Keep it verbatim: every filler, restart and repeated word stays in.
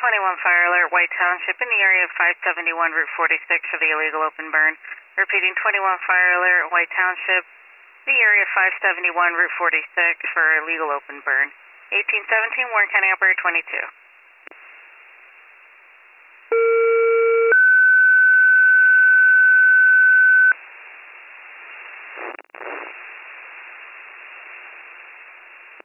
twenty-one Fire Alert, White Township, in the area of five seventy-one Route forty-six for the illegal open burn. Repeating, twenty-one Fire Alert, White Township, the area of five seventy-one Route forty-six for illegal open burn. eighteen seventeen, Warren County Operator twenty-two.